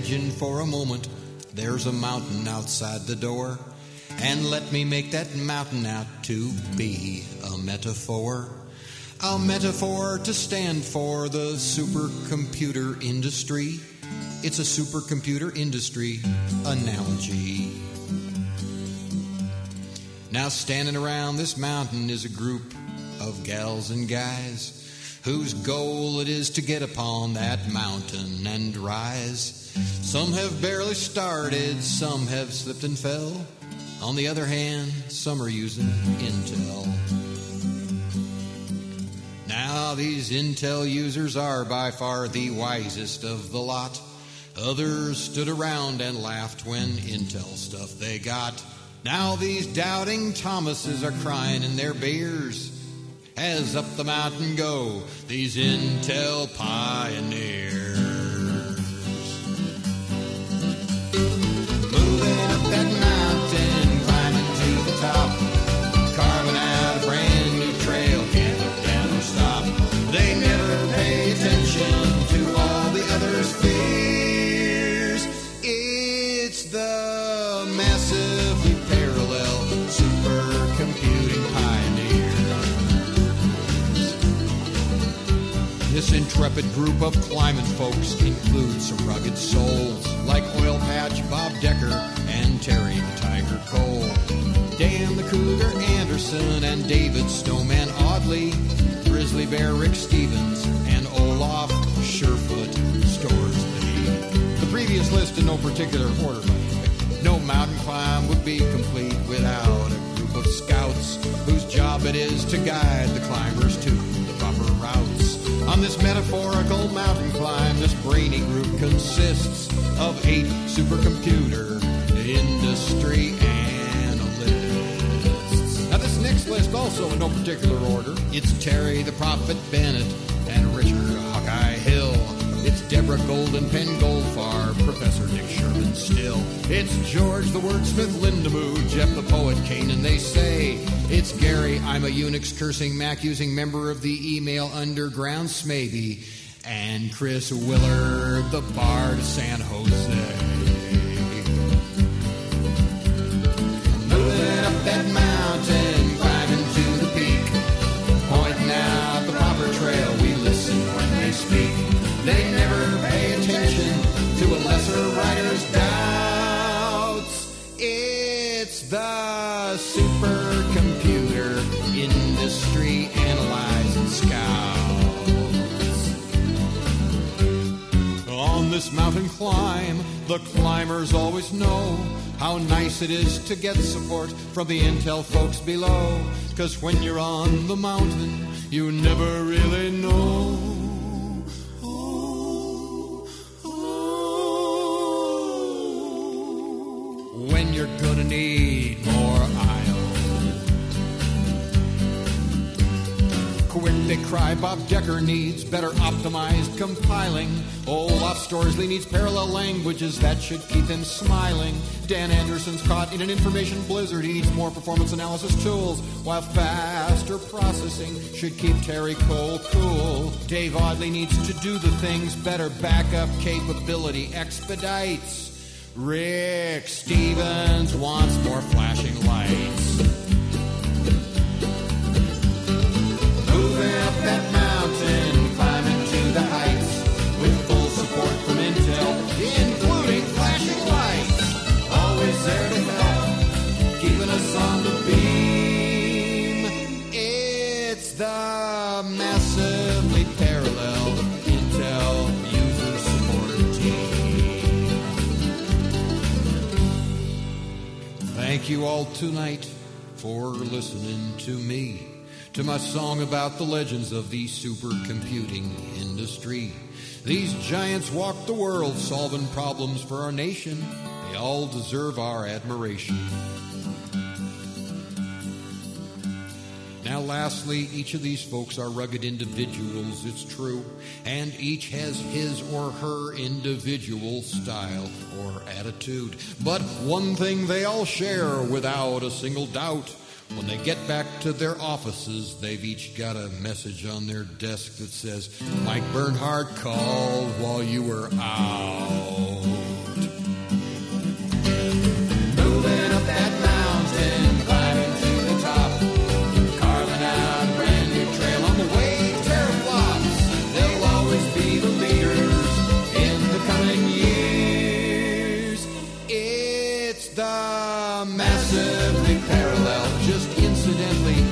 imagine for a moment there's a mountain outside the door, and let me make that mountain out to be a metaphor. A metaphor to stand for the supercomputer industry. It's a supercomputer industry analogy. Now standing around this mountain is a group of gals and guys whose goal it is to get upon that mountain and rise. Some have barely started, some have slipped and fell. On the other hand, some are using Intel. Now these Intel users are by far the wisest of the lot. Others stood around and laughed when Intel stuff they got. Now these doubting Thomases are crying in their beers as up the mountain go these Intel pioneers. Moving up that mountain, climbing to the top, carving out a brand new trail, can't look down or stop. They never pay attention to all the others' fears. It's the massively parallel supercomputing pioneers. This intrepid group of climbing folks includes some rugged souls like Oil Patch Bob Decker and Terry the Tiger Cole, Dan the Cougar Anderson and David Snowman Audley, Grizzly Bear Rick Stevens and Olaf Surefoot Storsley. The previous list in no particular order, by the way. No mountain climb would be complete without a group of scouts whose job it is to guide the climbers to the proper routes. On this metaphorical mountain climb, this brainy group consists of 8 supercomputer industry analysts. Now this next list, also in no particular order, it's Terry the Prophet Bennett and Richard Hawkeye Hill. It's Deborah Golden-Pen Goldfarb, Professor Nick Sherman Still. It's George the Wordsmith Lindamood, Jeff the Poet Kanan They Say. It's Gary, I'm a Unix cursing Mac using member of the email underground Smaybe. And Chris Willard, the Bard of San Jose. Moving up that mountain, climbing to the peak, pointing out the proper trail, we listen when they speak. They never pay attention to a lesser writer's doubts. It's the supercomputer industry analyzing scouts. On this mountain climb, the climbers always know how nice it is to get support from the Intel folks below. 'Cause when you're on the mountain, you never really know when you're gonna need more IO. Quick, they cry, Bob Decker needs better optimized compiling. Olaf Storsley needs parallel languages that should keep him smiling. Dan Anderson's caught in an information blizzard. He needs more performance analysis tools, while faster processing should keep Terry Cole cool. Dave Audley needs to do the things better. Backup capability expedites. Rick Stevens wants more flashing lights. Moving up that mountain, climbing to the heights, with full support from Intel, including flashing lights. Always there to help, keeping us on the beam. It's the massively parallel Intel user support team. Thank you all tonight for listening to me, to my song about the legends of the supercomputing industry. These giants walk the world solving problems for our nation. They all deserve our admiration. Now lastly, each of these folks are rugged individuals, it's true, and each has his or her individual style or attitude. But one thing they all share without a single doubt: when they get back to their offices, they've each got a message on their desk that says, Mike Bernhardt called while you were out. massively parallel, just incidentally